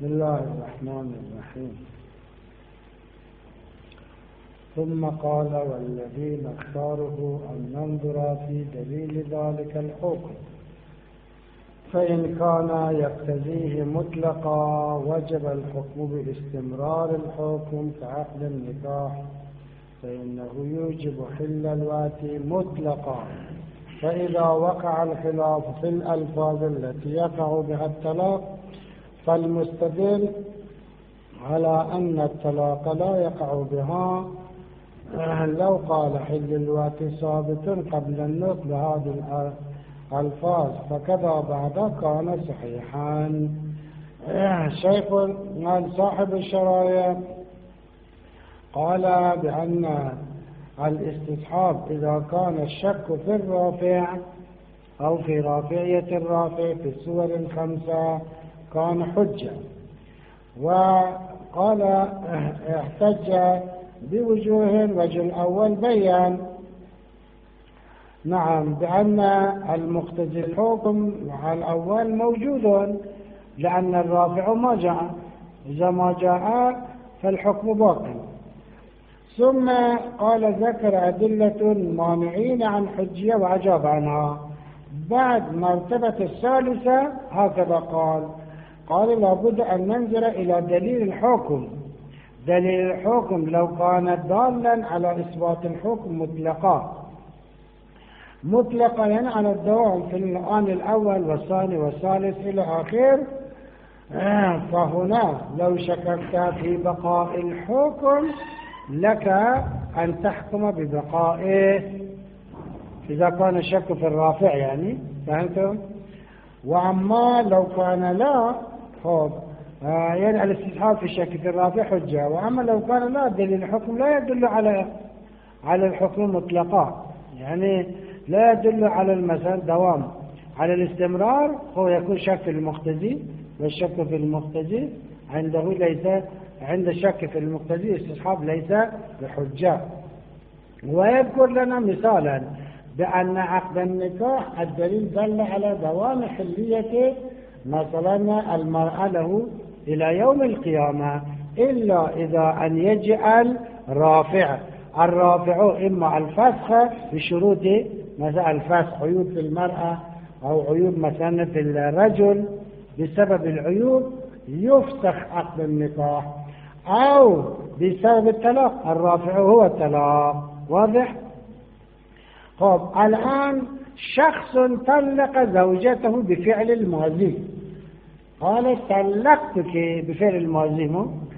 بسم الله الرحمن الرحيم. ثم قال والذين اختاره أن ننظر في دليل ذلك الحكم، فإن كان يقتضيه مطلقا وجب الحكم باستمرار الحكم كعقد النكاح، فإنه يوجب حل الواتي مطلقا. فإذا وقع الخلاف في الألفاظ التي يقع بها الطلاق، فالمستدل على أن الطلاق لا يقع بها لو قال حل الواتي ثابت قبل النطق بهذه الألفاظ فكذا بعد كان صحيحا. شيخ صاحب الشرايع قال بأن الاستصحاب إذا كان الشك في الرافع أو في رافعية الرافع في الصور الخمسة كان حجة، وقال احتج بوجوه. الوجه الأول بيان نعم بأن المقتضي الحكم الأول موجود لأن الرافع ما جاء، إذا ما جاء فالحكم باقي. ثم قال ذكر أدلة مانعين عن حجية وأجاب عنها. بعد مرتبة الثالثة هكذا قال لابد أن ننظر إلى دليل الحكم. دليل الحكم لو كان دالا على إثبات الحكم مطلقا يعني على الدوام في الآن الأول والثاني والثالث إلى آخر، فهنا لو شككت في بقاء الحكم لك أن تحكم ببقائه إذا كان الشك في الرافع، يعني فهمتم؟ وأما لو كان لا يعني الاستصحاب في الشك في الرافع حجة، وأما لو كان لا دليل الحكم لا يدل على الحكم مطلقا، يعني لا يدل على المثل دوام على الاستمرار، هو يكون شك في المقتضي، والشك في المقتضي عنده ليس عند الشك في المقتضي استصحاب ليس بحجة. ويذكر لنا مثالا بأن عقد النكاح الدليل دل على دوام حليته، مثلا المرأة له إلى يوم القيامة إلا إذا أن يجعل الرافع إما الفسخ بشروط مثلا الفسخ عيوب في المرأة أو عيوب مثلا في الرجل، بسبب العيوب يفسخ عقد النكاح، أو بسبب الطلاق الرافع هو الطلاق. واضح؟ الآن شخص طلق زوجته بفعل الماضي، قال طلقتك بفعل الماضي،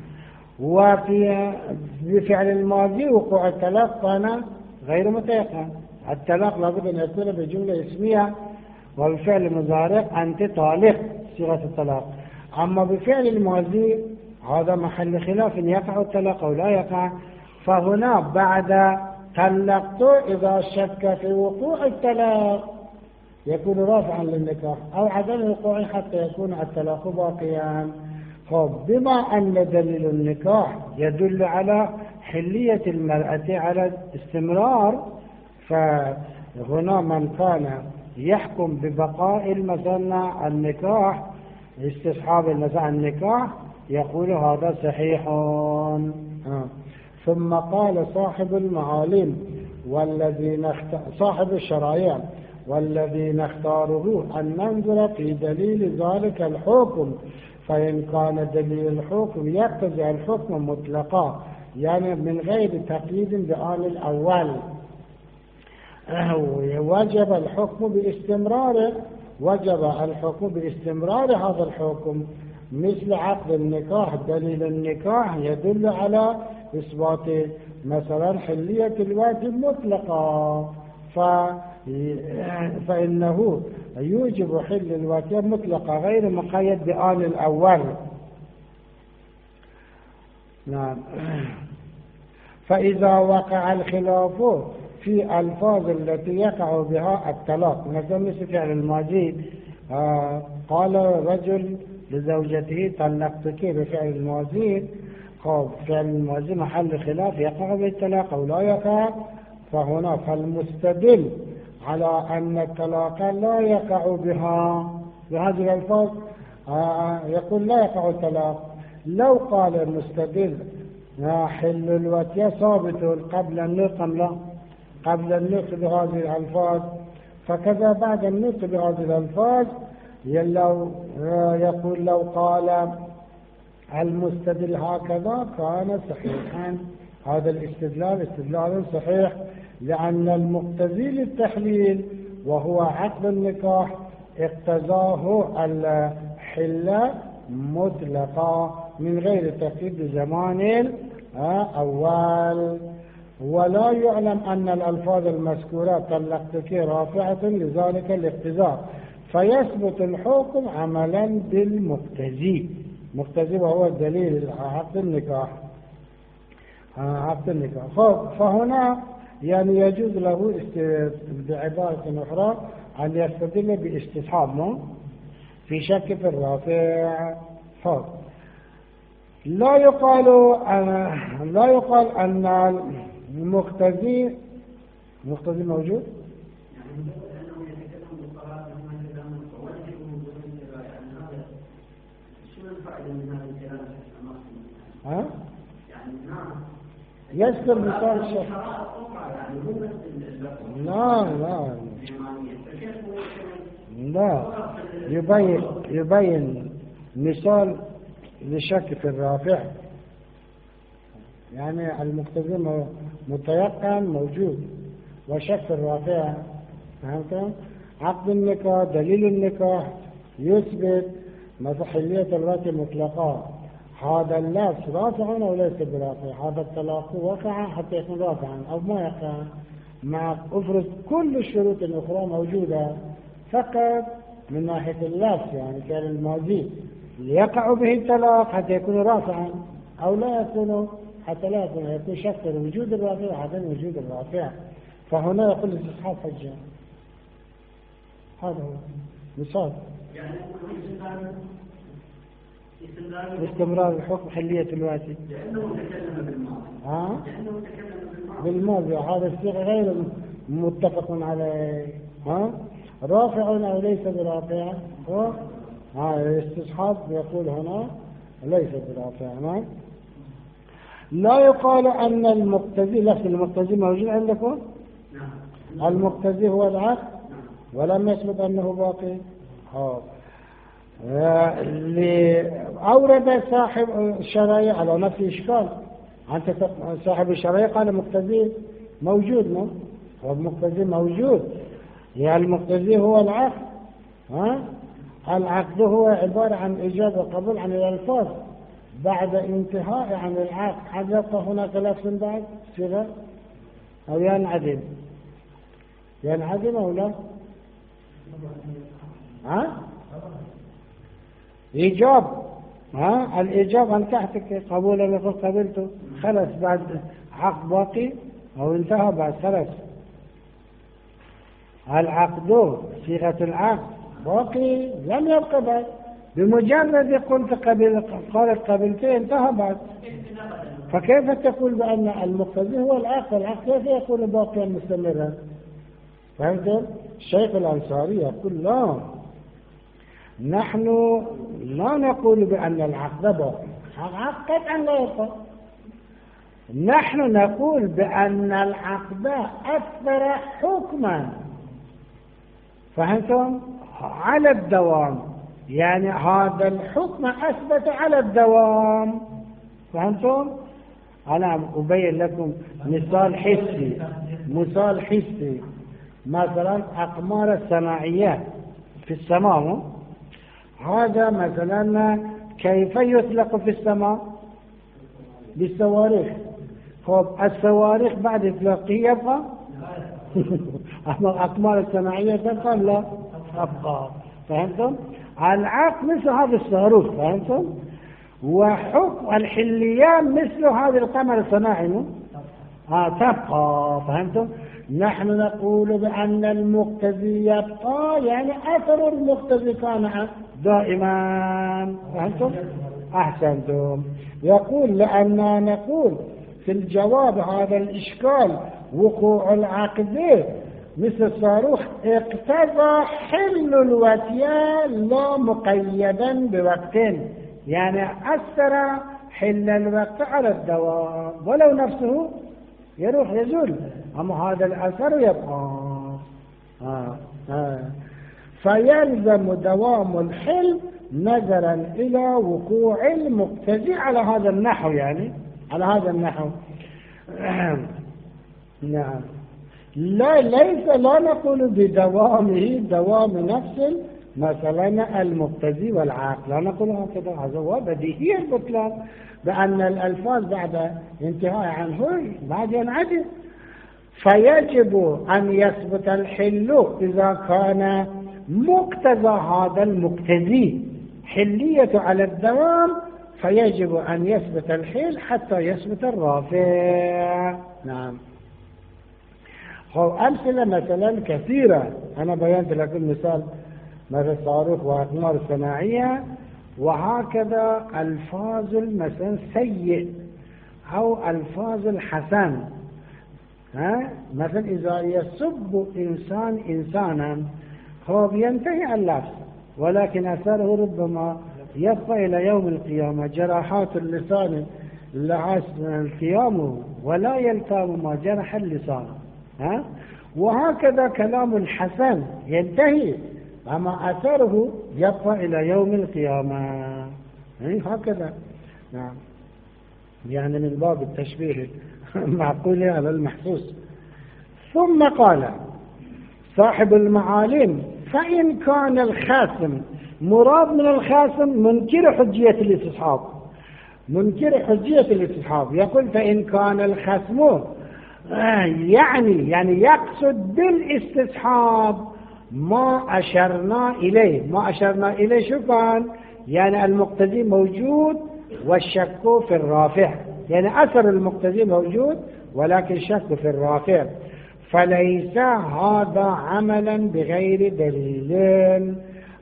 بفعل الماضي وقوع الطلاق كان غير متيقن. الطلاق لابد أن يكون بجملة اسمية، وبفعل مضارع أنت طالق صيغة الطلاق. أما بفعل الماضي هذا محل خلاف إن يقع الطلاق أو لا يقع. فهنا بعد طلقت إذا شك في وقوع الطلاق يكون رافعا للنكاح، أو عدم وقوعه حتى يكون الطلاق باقيا. بما أن دليل النكاح يدل على حلية المرأة على الاستمرار، فهنا من كان يحكم ببقاء مثلا النكاح استصحاب مثلا النكاح يقول هذا صحيح. ثم قال صاحب المعالم صاحب الشرائع والذين اختاره أن ننظر في دليل ذلك الحكم، فإن كان دليل الحكم يقتضي الحكم مطلقا يعني من غير تقييد بآن الأول، وجب الحكم باستمرار هذا الحكم مثل عقد النكاح. دليل النكاح يدل على إثبات مثلا حلية الواجب مطلقا، فإنه يوجب حل الواجب مطلقا غير مقيد بآن الأول. نعم. فإذا وقع الخلاف في ألفاظ التي يقع بها الطلاق، مثل فعل الماضي قال رجل لزوجته طلقتك بفعل الماضي، فعل الماضي محل خلاف يقع بالطلاق أو لا يقع، فهنا فالمستدل على أن الطلاق لا يقع بها بهذه الألفاظ يقول لا يقع الطلاق. لو قال المستدل حل الوتي ثابت قبل النطق لا قبل النطق بهذه الألفاظ، فكذا بعد النطق بهذه الألفاظ يقول لو قال المستدل هكذا كان صحيحا. هذا استدلال صحيح، لأن المقتضي للتحليل وهو عقد النكاح اقتضاه الحل مطلقا من غير تقييد زمان أول. ولا يعلم أن الألفاظ المذكورة طلقتك رافعة لذلك الاقتضاء، فيثبت الحكم عملا بالمقتضي. مقتضي وهو الدليل عقد النكاح. فهنا يعني يجوز له بعبارة أخرى أن يستدل باستصحاب في شك في الرافع. لا يقال أن المقتضي موجود. يذكر مثال الشيخ. لا يبين مثال لشك في الرافع، يعني المقتضي متيقن موجود وشك في الرافع. فهمتم؟ عقد النكاح دليل النكاح يثبت مصحية الوتي مطلقا. هذا اللفظ رافع أو ليس برافع؟ هذا الطلاق وقع حتى يكون رافعا أو ما يقع، مع افرض كل الشروط الأخرى موجودة، فقط من ناحية اللفظ يعني كان الماضي يقع به الطلاق حتى يكون رافعا أو لا يكون، حتى لا يكون شك في وجود الرافع وعدم وجود الرافع. فهنا يقول استصحاب حجة. هذا هو مثال استمرار الحكم حلية الواتي لأنه تكلم بالماضي. هذا الصيغة غير متفق عليه. رافع أو ليس برافع؟ الاستصحاب يقول هنا ليس برافع. لا يقال أن المقتضي، لفظ المقتضي موجود عندكم؟ المقتضي هو العقد ولم يثبت أنه باقي. أورد صاحب الشرعية على نفس الإشكال. أنت صاحب الشرعية قال مقتضي موجود، والمقتضي موجود، يعني المقتضي هو العقد. العقد هو عبارة عن إيجاب وقبول عن الألفاظ بعد انتهاء عن العقد. هل يبقى هناك لفظ بعد صيغة أو ينعدم أو لا؟ إيجاب. الإيجاب أن تحتك قبولا لقد قبلته، خلص بعد عقد باقي أو انتهى بعد خلص. العقد صيغة العقد باقي لم يبقى بعد، بمجرد قالت قبلته انتهى بعد. فكيف تقول بأن المقتضي هو العقد؟ العقد كيف يكون باقيا مستمرا؟ فهمت؟ الشيخ الأنصاري يقول لا، نحن لا نقول بأن العقد باقي، العقد قطعا لا يبقى. نحن نقول بأن العقد أثر حكما، فهمتم؟ على الدوام، يعني هذا الحكم أثبت على الدوام. فهمتم؟ أنا أبين لكم مثال حسي. مثلا أقمار الصناعيات في السماء، هذا مثلا كيف يطلق في السماء؟ بالصواريخ. الصواريخ بعد إطلاقه يبقى أما الأقمار الصناعية تبقى لا تبقى. فهمتم؟ العقد مثل هذا الصاروخ، فهمتم؟ وحكم الحليان مثل هذا القمر الصناعي تبقى. فهمتم؟ نحن نقول بأن المقتضي يبقى، يعني أثر المقتضي كان دائما. فهمتم؟ أحسنتم. يقول لأننا نقول في الجواب هذا الإشكال وقوع العقد مثل الصاروخ اقتضى حل الوتيا لا مقيدا بوقت، يعني أثر حل الوقت على الدوام ولو نفسه يروح يزول، أما هذا الأثر يبقى. فيلزم دوام الحل نظرا إلى وقوع المقتضي على هذا النحو، يعني على هذا النحو. نعم. لا نقول بدوامه دوام نفس مثلا المقتضي والعاقل، لا نقول هكذا، هذا هو بديهي البطلان، بأن الألفاظ بعد انتهاء عنه بعد ينعدم. فيجب أن يثبت الحل إذا كان مقتضى هذا المقتضي حلية على الدوام، فيجب أن يثبت الحل حتى يثبت الرافع. نعم. أمثلة مثلا كثيرة، أنا بيانت لكم مثال مثل الصاروخ وأقمار الصناعية، وهكذا ألفاظ مثلا سيء أو ألفاظ الحسن. مثلا إذا يسب إنسان إنسانا هو ينتهي اللفظ، ولكن أثره ربما يبقى إلى يوم القيامة. جراحات اللسان لها التيام ولا يلتام ما جرح اللسان. وهكذا كلام الحسن ينتهي، أما أثره يبقى إلى يوم القيامة. هكذا. نعم. يعني من باب التشبيه معقول على المحسوس. ثم قال صاحب المعالم: فإن كان الخاسم، مراد من الخاسم منكر حجية الاستصحاب، منكر حجية الاستصحاب، يقول فإن كان الخصم يعني يقصد بالاستصحاب ما أشرنا إليه. ما أشرنا إليه شو كان؟ يعني المقتضي موجود والشك في الرافع، يعني أثر المقتضي موجود ولكن شك في الرافع، فليس هذا عملا بغير دليل.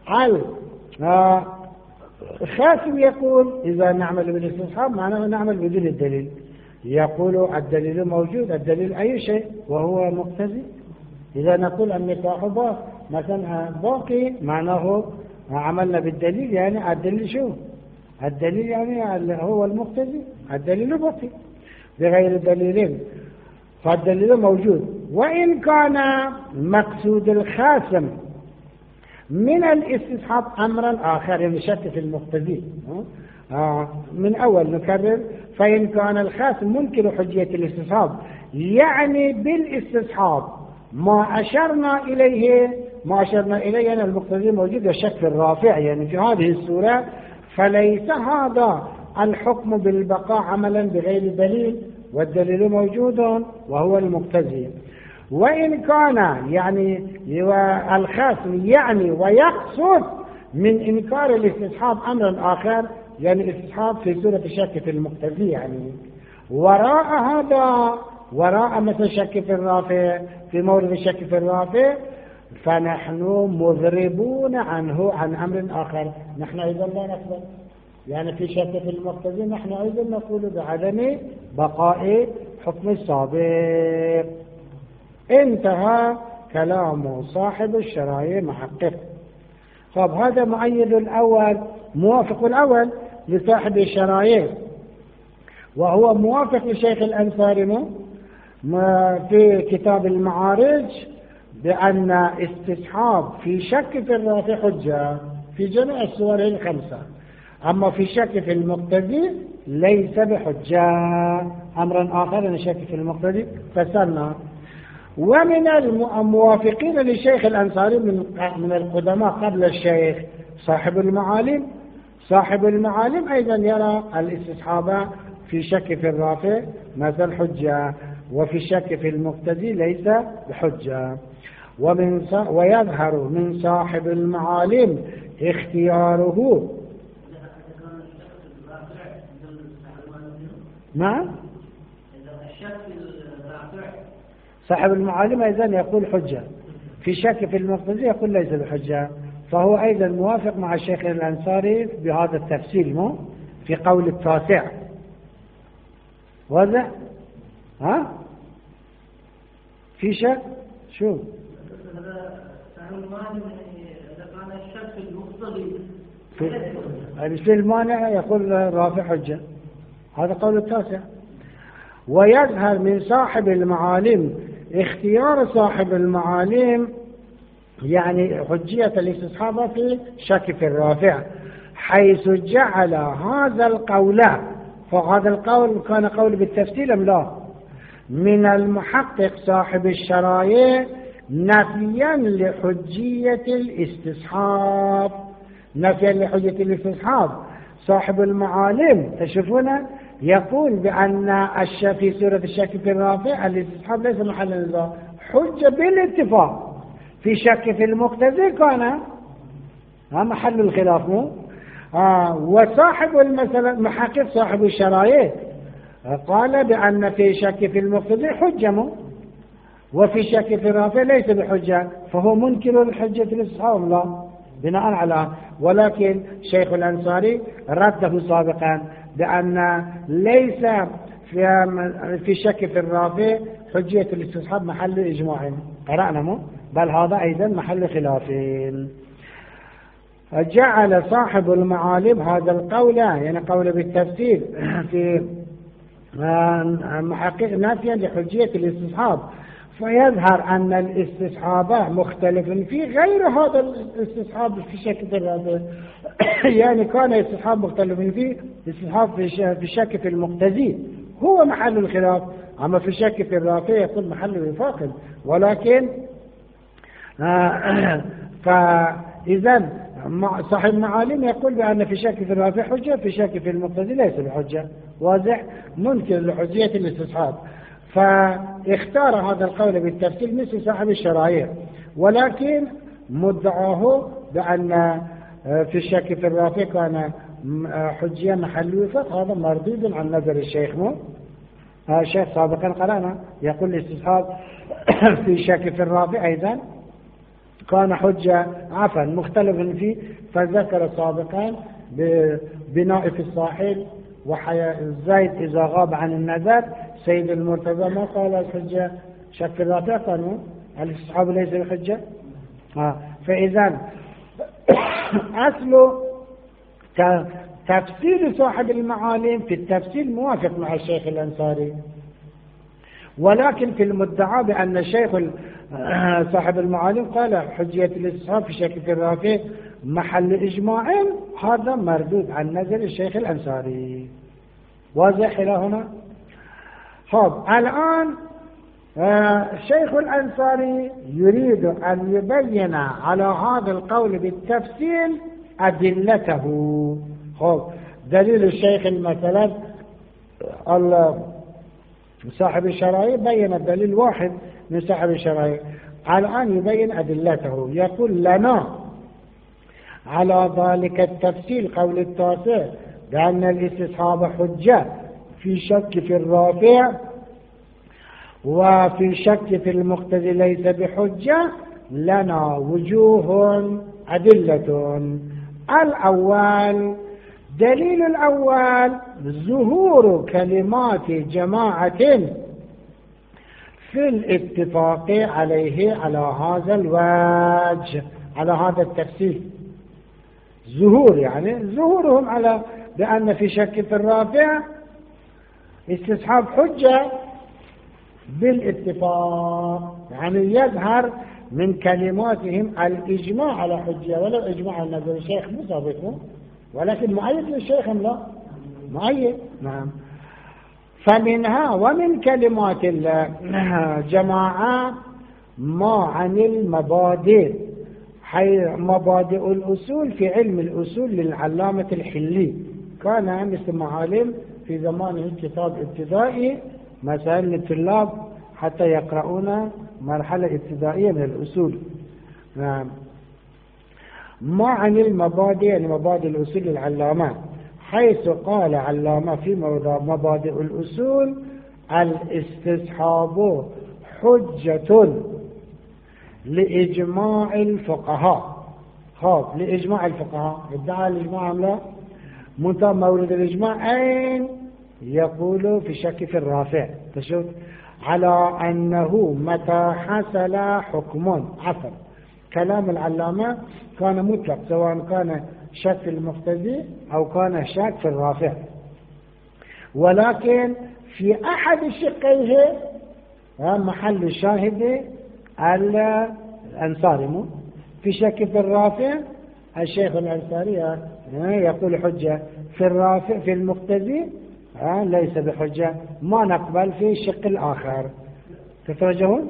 الخاسم يقول إذا نعمل بالاستصحاب معناه نعمل بدون الدليل، يقول الدليل موجود. الدليل أي شيء وهو مقتضي. إذا نقول النكاح مثلا باقي معناه عملنا بالدليل، يعني الدليل شو؟ الدليل يعني هو المقتضي، الدليل باقي بغير دليل، فالدليل موجود. وإن كان مقصود الخاسم من الاستصحاب أمرا آخر، يعني شك في المقتضي. من أول نكرر: فإن كان الخاسم منكر حجية الاستصحاب يعني بالاستصحاب ما أشرنا إليه، ما أشرنا إليه يعني المقتضي موجود والشك في الرافع، يعني في هذه السورة فليس هذا الحكم بالبقاء عملا بغير دليل، والدليل موجود وهو المقتضي. وإن كان يعني الخاسم يعني ويقصد من إنكار الاستصحاب أمرا آخر، يعني الاستصحاب في سورة الشك في المقتضي، يعني وراء هذا، وراء مثل شك في الرافع، في مورد الشك في الرافع، فنحن مذربون عنه عن أمر آخر. نحن أيضا لا نقبل، يعني في شك في المقتضي نحن أيضا نقول بعدم بقاء حكم السابق. انتهى كلام صاحب الشرايع محقق. طب هذا مؤيد الأول، موافق الأول لصاحب الشرايع، وهو موافق لشيخ الأنصاري في كتاب المعارج بأن استصحاب في شك في الرافع حجة في جميع الصور الخمسة، أما في شك في المقتضي ليس بحجة. أمرا آخر أن شك في المقتضي فسرنا. ومن الموافقين للشيخ الأنصاري من القدماء قبل الشيخ صاحب المعالم. صاحب المعالم أيضا يرى الاستصحاب في شك في الرافع مثل حجة، وفي الشك في المقتضي ليس بحجة. ويظهر من صاحب المعالم اختياره. نعم. صاحب المعالم أيضا يقول حجة، في شك في المقتضي يقول ليس بحجة، فهو أيضا موافق مع الشيخ الأنصاري بهذا التفسير مو في قول التاسع. واضح؟ في شك شو في المانع يقول رافع حجة، هذا قول التاسع. ويظهر من صاحب المعالم اختيار صاحب المعالم يعني حجية الاستصحاب في شك في الرافع، حيث جعل هذا القول، فهذا القول كان قول بالتفصيل أم لا، من المحقق صاحب الشرايع نفيا لحجية الاستصحاب، نفيا لحجية الاستصحاب. صاحب المعالم تشوفون يقول بأن في سورة الشك في الرافع الاستصحاب ليس محل النزاع، حجة بالاتفاق. في شك في المقتضي كان محل الخلاف مو وصاحب المسألة محقق صاحب الشرايع قال بأن في شك في المقتضي حجة مو، وفي شك في الرافع ليس بحجة، فهو منكر لحجة الاستصحاب لا بناء على. ولكن شيخ الأنصاري رده سابقا بأن ليس في شك في الرافع حجية الاستصحاب محل إجماع، قرأنا مو، بل هذا أيضا محل خلاف. جعل صاحب المعالم هذا القول يعني قول بالتفسير في محقق نافيا لحجية الاستصحاب، فيظهر أن الاستصحاب مختلف في غير هذا الاستصحاب في شك في الرافع يعني كان استصحاب مختلف فيه، استصحاب في شك في المقتضي هو محل الخلاف، أما في شك في الرافع يكون محل الوفاق. ولكن فإذا صاحب المعالم يقول بأن في شك في الرافع حجة، في شك في المقتضي ليس بحجة، واضح، منكر لحجية الاستصحاب. فاختار هذا القول بالتفصيل مثل صاحب الشرايع، ولكن مدعاه بأن في الشك في الرافع كان حجيا محل وفاق، هذا مردود عن نظر الشيخ مو. الشيخ سابقا قرأنا يقول الاستصحاب في شك في الرافع أيضا كان حجة عفوا مختلف فيه، فذكر سابقا ببناء في الساحل وزيد إذا غاب عن النذر، سيد المرتضى ما قال الحجة شك في الرافع كانوا الاستصحاب ليس بحجة. فإذا أصل تفسير صاحب المعالم في التفسير موافق مع الشيخ الأنصاري، ولكن في المدعى بأن الشيخ صاحب المعالم قال حجية الاستصحاب في شك في الرافع محل إجماع، هذا مردود عن نظر الشيخ الأنصاري. واضح إلى هنا؟ الآن الشيخ الأنصاري يريد أن يبين على هذا القول بالتفصيل أدلته. دليل الشيخ مثلا صاحب الشرايع بين الدليل واحد من صاحب الشرايع، الآن يبين أدلته. يقول لنا على ذلك التفصيل قول التاسع بأن الاستصحاب حجة في شك في الرافع وفي شك في المقتضي ليس بحجة، لنا وجوه أدلة. الأول دليل الأول ظهور كلمات جماعة في الاتفاق عليه على هذا الوجه، على هذا التفسير. ظهور يعني ظهورهم على بأن في شك في الرافع استصحاب حجة بالاتفاق، يعني يظهر من كلماتهم الإجماع على حجة، ولو إجماع النظر الشيخ مو ثابت ولكن مؤيد للشيخ لا مؤيد. نعم. فمنها ومن كلمات الجماعة ما عن المبادئ، مبادئ الأصول في علم الأصول للعلامة الحلي، كان مثل معالم في زمانه كتاب ابتدائي مسائل للطلاب حتى يقرؤون مرحلة ابتدائية من الأصول. نعم. ما عن المبادئ يعني مبادئ الأصول للعلامة، حيث قال علامة في موضع مبادئ الأصول الاستصحاب حجة لإجماع الفقهاء. لإجماع الفقهاء ادعى الإجماع لا منتهى مورد الإجماع أين؟ يقول في شك في الرافع. تشوف على أنه متى حصل حكم عفوا كلام العلامة كان مطلق سواء كان شك في المقتضي أو كان شك في الرافع، ولكن في أحد الشقيه محل الشاهد الأنصاري في شك في الرافع. الشيخ الأنصاري يقول حجة في الرافع في المقتضي ليس بحجة، ما نقبل في الشق الآخر. تتوجهون؟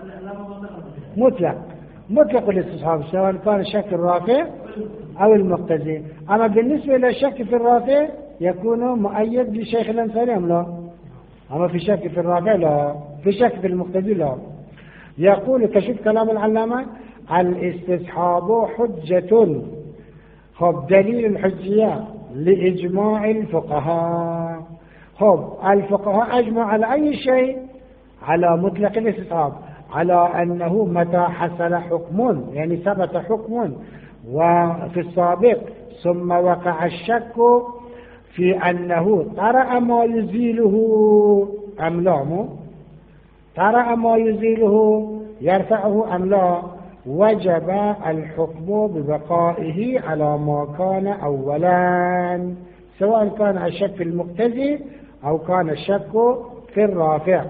مطلق الاستصحاب سواء كان شك الرافع أو المقتضي. أما بالنسبة للشك في الرافع يكون مؤيد للشيخ الأنصاري أم لا؟ أما في شك في الرافع لا، في شك في المقتضي لا. يقول كشف كلام العلامة الاستصحاب حجة، خب دليل الحجية لإجماع الفقهاء. خب الفقهاء أجمع على أي شيء؟ على مطلق الاستصحاب، على أنه متى حصل حكم يعني ثبت حكم وفي السابق ثم وقع الشك في أنه طرأ ما يزيله أم لا، طرأ ما يزيله يرفعه أم لا، وجب الحكم ببقائه على ما كان أولا، سواء كان الشك في المقتضي أو كان الشك في الرافع.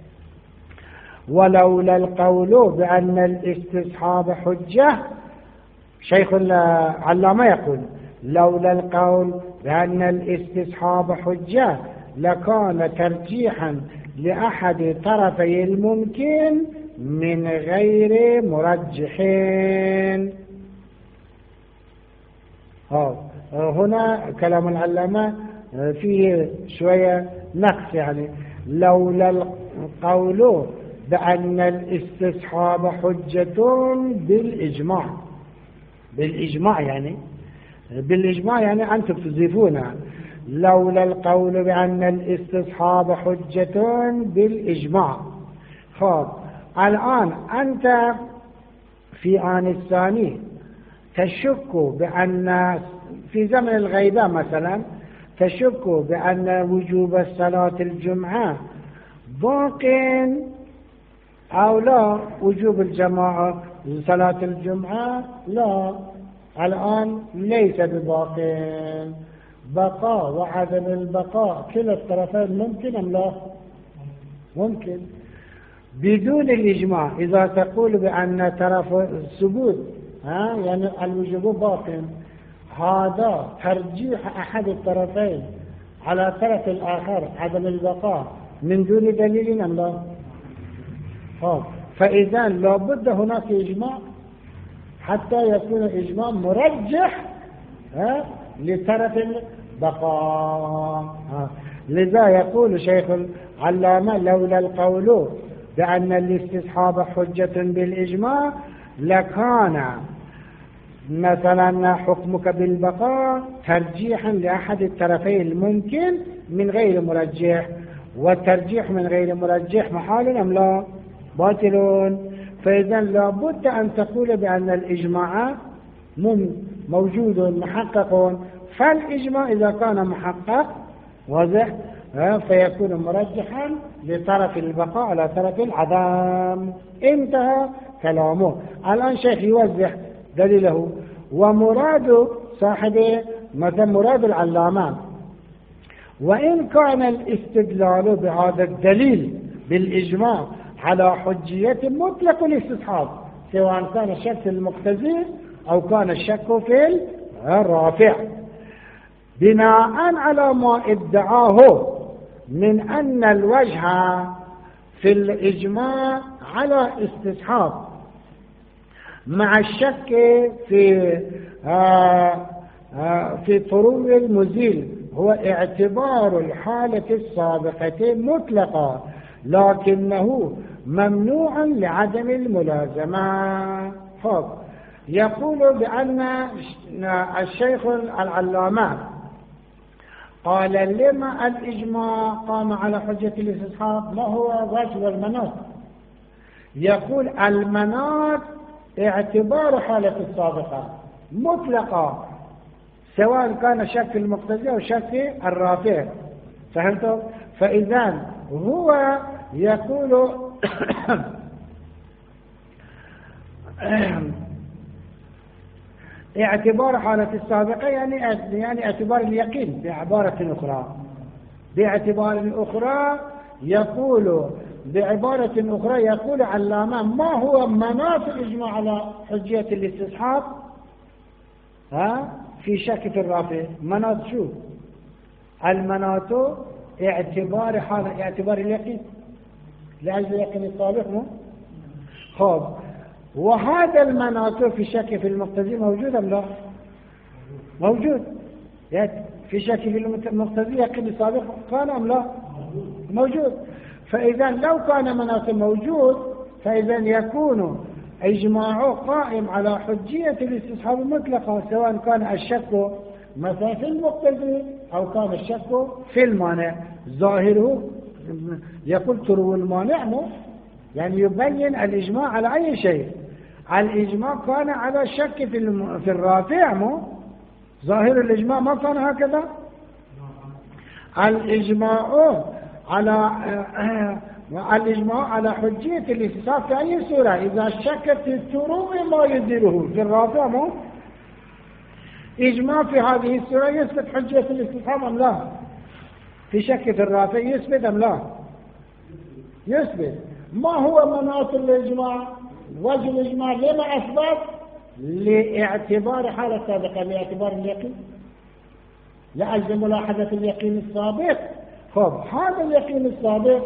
ولولا القول بأن الاستصحاب حجة، شيخ العلامة يقول لولا القول بأن الاستصحاب حجة لكان ترجيحا لأحد طرفي الممكن من غير مرجحين. هنا كلام العلامة فيه شوية نقص، يعني لولا القول بأن الاستصحاب حجة بالإجماع يعني أنتم تضيفونها، لولا القول بأن الاستصحاب حجة بالإجماع. الآن أنت في آن الثاني تشك بأن في زمن الغيبة مثلا تشك بأن وجوب الصلاة الجمعة باق أو لا، وجوب الجماعة صلاة الجمعة لا، الآن ليس بباق، بقاء وعدم البقاء كلا الطرفين ممكن أم لا؟ ممكن بدون الإجماع. إذا تقول بأن طرف الثبوت يعني الوجوب باق، هذا ترجيح أحد الطرفين على طرف الآخر عدم البقاء من دون دليل أم لا؟ فإذا لابد هناك إجماع حتى يكون إجماع مرجح لطرف البقاء. لذا يقول شيخ العلامة لولا القول بأن الاستصحاب حجة بالإجماع لكان مثلا حكمك بالبقاء ترجيحا لأحد الطرفين الممكن من غير مرجح، والترجيح من غير مرجح محال أم لا؟ باطلون. فإذا لابد أن تقول بأن الإجماع موجود محقق، فالإجماع إذا كان محقق واضح فيكون مرجحا لطرف البقاء على طرف العدم. انتهى كلامه. الآن شيخ يوضح دليله ومراد صاحبه مثلا مراد العلامة، وإن كان الاستدلال بهذا الدليل بالإجماع على حجية مطلق الاستصحاب سواء كان الشك في المقتضي أو كان الشك في الرافع، بناء على ما ادعاه من أن الوجه في الإجماع على استصحاب مع الشك في طرو المزيل هو اعتبار الحالة السابقة مطلقة لكنه ممنوع لعدم الملازمة. يقول بأن الشيخ العلامة قال لما الإجماع قام على حجة الاستصحاب، ما هو وجه المناط؟ يقول المناط اعتبار حالة السابقة مطلقة سواء كان شك المقتضي أو شك الرافع، فهمتوا؟ فإذا هو يقول اعتبار حالة السابقة يعني اعتبار اليقين بعبارة أخرى. باعتبار أخرى يقول بعبارة أخرى يقول علامة ما هو مناط الإجماع على حجية الاستصحاب في شك في الرافع. مناط شو المناط؟ اعتبار حالة اعتبار اليقين لأجل اليقين السابق مو خب. وهذا المناط في شك في المقتضي موجود أم لا؟ موجود. في شك في المقتضي يقين السابق كان أم لا؟ موجود. فإذا لو كان مناط موجود فإذا يكون إجماعه قائم على حجية الاستصحاب المطلقة، سواء كان الشك مثلا في المقتضي أو كان الشك في المانع. ظاهره يقول تروي المانع مو يعني يبين الإجماع على أي شيء. الإجماع كان على الشك في الرافع مو ظاهر الإجماع ما كان هكذا. الإجماع على حجية الاستصحاب في أي صورة؟ إذا شك في تروي ما يديره في الرافع مو إجماع في هذه الصورة يثبت حجية الاستصحاب أم لا؟ في شك في الرافع يثبت أم لا؟ يثبت. ما هو مناط الإجماع؟ وجه الإجماع لما أثبت؟ لاعتبار حالة سابقة، لاعتبار اليقين، لأجل ملاحظة اليقين السابق. خب هذا اليقين السابق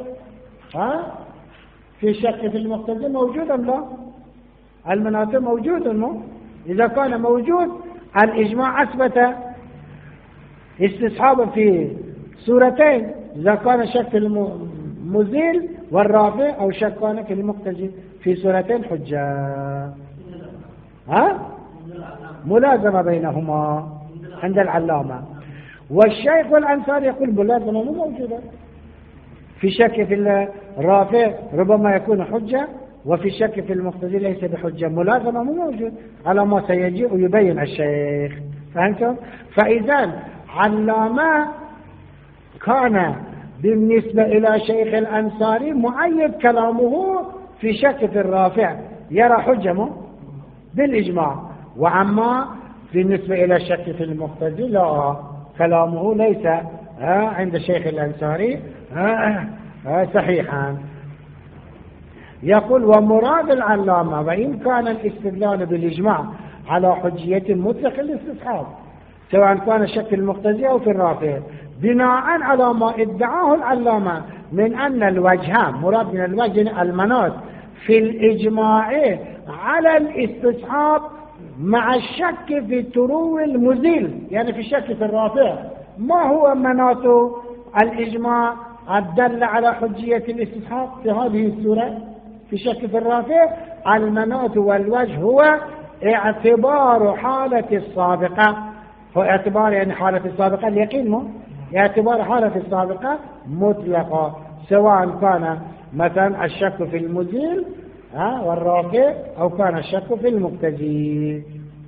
في شك في المقتضي موجود أم لا؟ المناط موجود مو؟ إذا كان موجود الإجماع أثبت استصحابه في صورتين، إذا كان شك في المزيل والرافع أو شك كان في المقتضي في صورتين حجة. ملازمة بينهما عند العلامة. والشيخ والأنصاري يقول ملازمة مو موجودة. في شك في الرافع ربما يكون حجة، وفي الشك في المقتضي ليس بحجة. ملازمة مو موجود على ما سيجي ويبين الشيخ. فهمتم؟ فإذا علامة كان بالنسبة إلى شيخ الأنصاري مؤيد كلامه في شك في الرافع، يرى حجة بالإجماع. وعما بالنسبة إلى الشك في المقتضي لا، كلامه ليس عند الشيخ الأنصاري صحيحا. يقول ومراد العلامة وإن كان الاستدلال بالإجماع على حجية مطلق الاستصحاب سواء كان الشك في المقتضي أو في الرافع، بناء على ما ادعاه العلامة من أن الوجه مراد من الوجه المناط في الإجماع على الاستصحاب مع الشك في تروي المزيل، يعني في الشك في الرافع. ما هو مناط الإجماع الدل على حجية الاستصحاب في هذه السورة في شك في الرافع؟ المناط والوجه هو اعتبار حالة السابقة، هو اعتبار يعني حالة السابقة اليقين مو اعتبار حالة السابقة مطلقة، سواء كان مثلا الشك في المزيل والرافع أو كان الشك في المقتضي.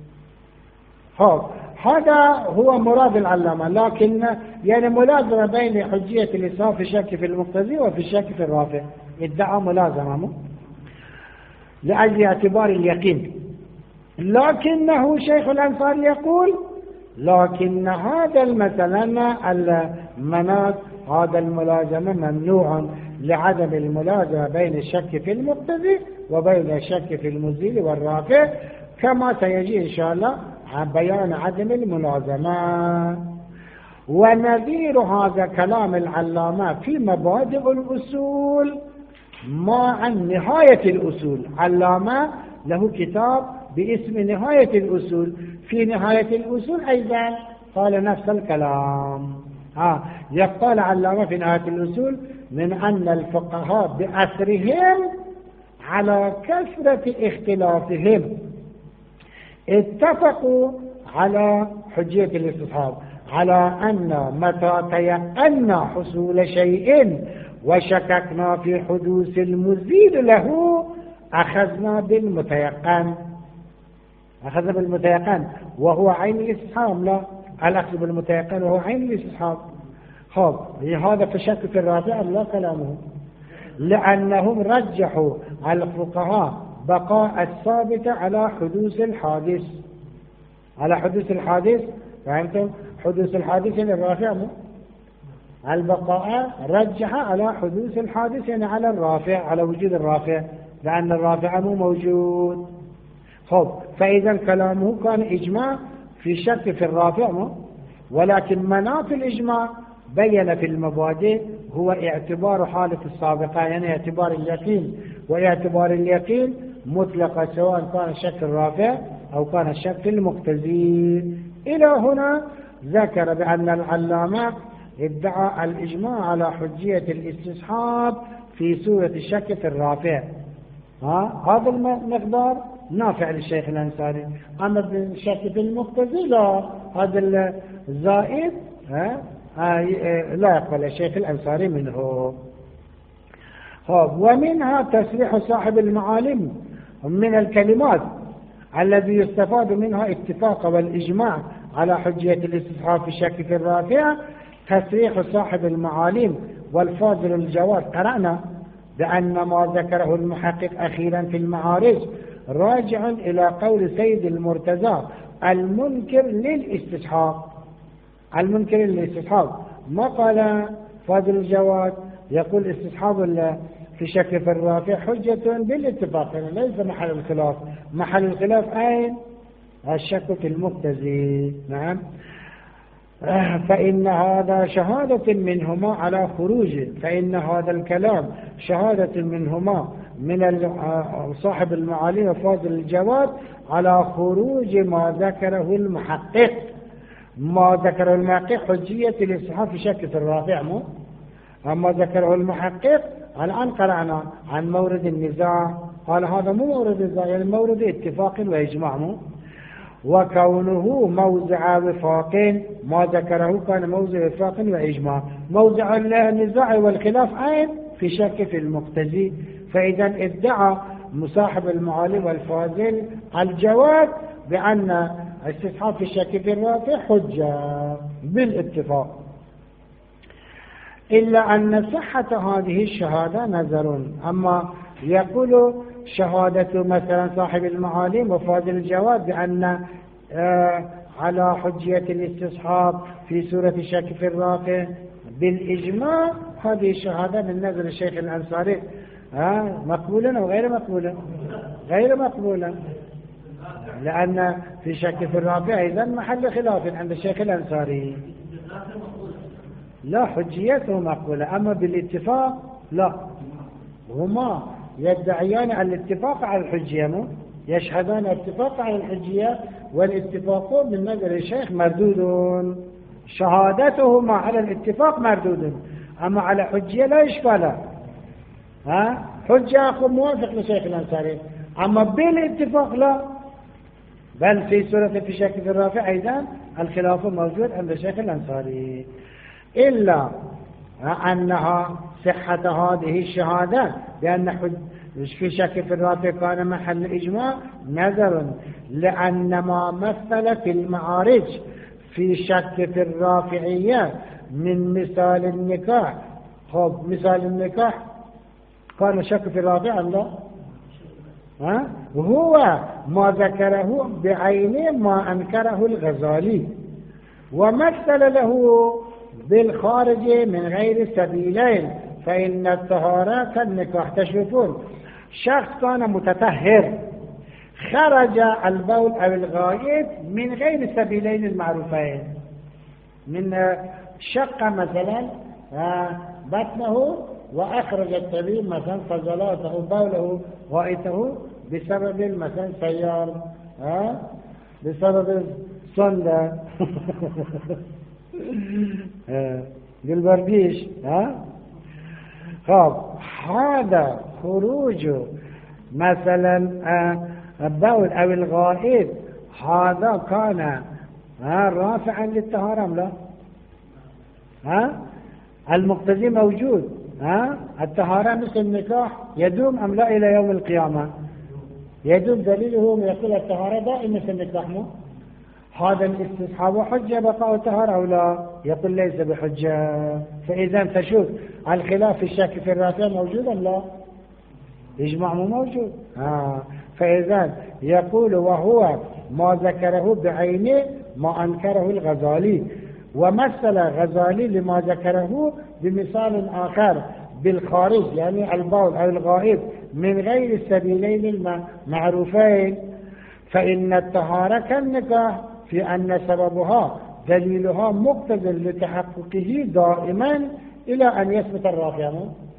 هذا هو مراد العلامة. لكن يعني ملازمة بين حجية الإسلام في الشك في المقتضي وفي الشك في الرافع، ادعى ملازمة لأجل اعتبار اليقين. لكنه شيخ الأنصار يقول لكن هذا مثلا المناط هذا الملازمة ممنوع لعدم الملازمة بين الشك في المقتضي وبين الشك في المزيل والرافع، كما سيجي إن شاء الله بيان عدم الملازمة. ونذير هذا كلام العلامة في مبادئ الأصول مع نهاية الأصول. علامة له كتاب باسم نهاية الأصول، في نهاية الأصول أيضا قال نفس الكلام. يقال علامة في نهاية الأصول من أن الفقهاء بأثرهم على كثرة اختلافهم اتفقوا على حجية الاستصحاب، على أن متى تيقنا حصول شيء وشككنا في حدوث المزيد له أخذنا بالمتيقن، وهو عين الاستصحاب. لا، الأخذ بالمتيقن وهو عين الاستصحاب. هذا في شك في الرافع لا كلامه. لأنهم رجحوا الفقهاء بقاء الثابت على حدوث الحادث. على حدوث الحادث، فهمتم؟ حدوث الحادث يعني الرافع البقاء رجح على حدوث الحادث يعني على الرافع، على وجود الرافع، لأن الرافع مو موجود. خب، فإذا كلامه كان إجماع في شك في الرافع، ولكن مناط الإجماع بين في المبادئ هو اعتبار حالة السابقة، يعني اعتبار اليقين، واعتبار اليقين مطلقة سواء كان الشك الرافع أو كان الشك المقتضي. إلى هنا ذكر بأن العلامة ادعى الإجماع على حجية الاستصحاب في سورة الشك في الرافع. هذا المقدار نافع للشيخ الأنصاري، أما بالشك في المقتضي لا، هذا الزائد لا يقبل الشيخ الأنصاري منه. ومنها تسريح صاحب المعالم من الكلمات الذي يستفاد منها اتفاق والإجماع على حجية الاستصحاب في الشك في الرافع تسريح صاحب المعالم والفاضل الجواد. قرأنا بأن ما ذكره المحقق أخيرا في المعارج راجع إلى قول سيد المرتضى المنكر للاستصحاب. المنكر للاستصحاب ما قال فاضل الجواد يقول استصحاب في شك في الرافع حجة بالاتفاق، يعني ليس محل الخلاف. محل الخلاف أين؟ الشك في المقتضي. نعم. فإن هذا شهادة منهما على خروج، فإن هذا الكلام شهادة منهما من صاحب المعالي وفاضل الجواد على خروج ما ذكره المحقق. ما ذكره المحقق حجية الاستصحاب في شك في الرافع، أما ذكره المحقق الآن قرأنا عن مورد النزاع، قال هذا مو مورد النزاع، يعني مورد اتفاق وإجماع. وكونه موضع وفاق، ما ذكره كان موضع وفاق وإجماع. موضع النزاع والخلاف أين؟ في شك في المقتضي. فإذا ادعى مصاحب المعالي والفاضل الجواد بأن استصحاب في الشك في الرافع حجة بالاتفاق، إلا أن صحة هذه الشهادة نظر. أما يقول شهادة مثلا صاحب المعالي وفاضل الجواد بأن على حجية الاستصحاب في سورة الشك في الرافع بالإجماع، هذه الشهادة من نظر الشيخ الأنصاري مقبولة أو غير مقبولة؟ غير مقبولة، لأن في شك في الرافع إذا محل خلاف عند الشيخ الأنصاري. لا، حجيته مقبولة، أما بالاتفاق لا. هما يدعيان الاتفاق على الحجية، يشهدان الاتفاق على الحجية، والاتفاق من نظر الشيخ مردود. شهادتهما على الاتفاق مردود، أما على حجية لا إشكال. حجة أخو موافق للشيخ الأنصاري، أما بالاتفاق لا. بل في سورة في شك في الرافع أيضا الخلاف موجود عند الشيخ الأنصاري، إلا أنها صحة هذه الشهادة بأن في شك في الرافع كان محل إجماع نظر، لأن ما مثل في المعارج في شك في الرافعية من مثال النكاح. مثال النكاح كان شك في الرافع أم لا؟ هو ما ذكره بعينه ما أنكره الغزالي، ومثل له بالخارج من غير سبيلين، فإن الطهارة كالنكاح. تشوفون شخص كان متطهر خرج البول أو الغائط من غير سبيلين المعروفين، من شق مثلا بطنه وأخرج الطبيب مثلا فزلاته بوله غائطه بسبب مثلا سيار، بسبب صندة بالبرديش. هذا خروج مثلا البول أو الغائط هذا كان رافعا للطهارة أم لا؟ المقتضي موجود. الطهارة مثل النكاح يدوم أم لا إلى يوم القيامة؟ يدوم. دليله يقول الطهارة دائما مثل النكاح. هذا الاستصحاب حجة بقاء الطهارة أو لا؟ يقول ليس بحجة. فإذا تشوف الخلاف في الشك في الرافع موجود أم لا؟ إجماع مو موجود. فإذا يقول وهو ما ذكره بعينه ما أنكره الغزالي، ومثل غزالي لما ذكره بمثال آخر بالخارج يعني البول أو الغائب من غير السبيلين المعروفين، فإن الطهارة كالنكاح في أن سببها دليلها مقتضى لتحققه دائما إلى أن يثبت الرافع.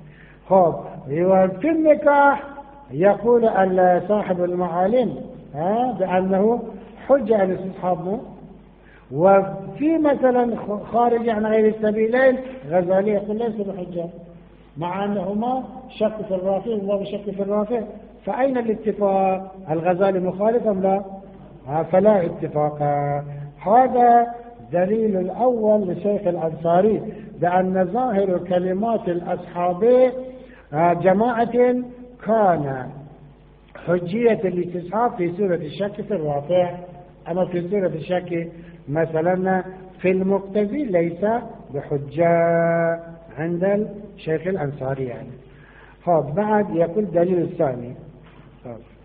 في النكاح يقول صاحب المعالم بأنه حجة على استصحابه، وفي مثلا خارج عن غير السبيلين غزالي يقول ليس بحجة، مع أنهما شك في الرافع وهو بشك في الرافع. فأين الاتفاق؟ الغزالي مخالف أم لا؟ فلا اتفاق. هذا دليل الأول لشيخ الأنصاري بأن ظاهر كلمات الأصحاب جماعة كان حجية الاستصحاب في سورة الشك في الرافع، أما في سورة الشك مثلا في المقتضي ليس بحجة عند الشيخ الأنصاري يعني. بعد يقول دليل الثاني.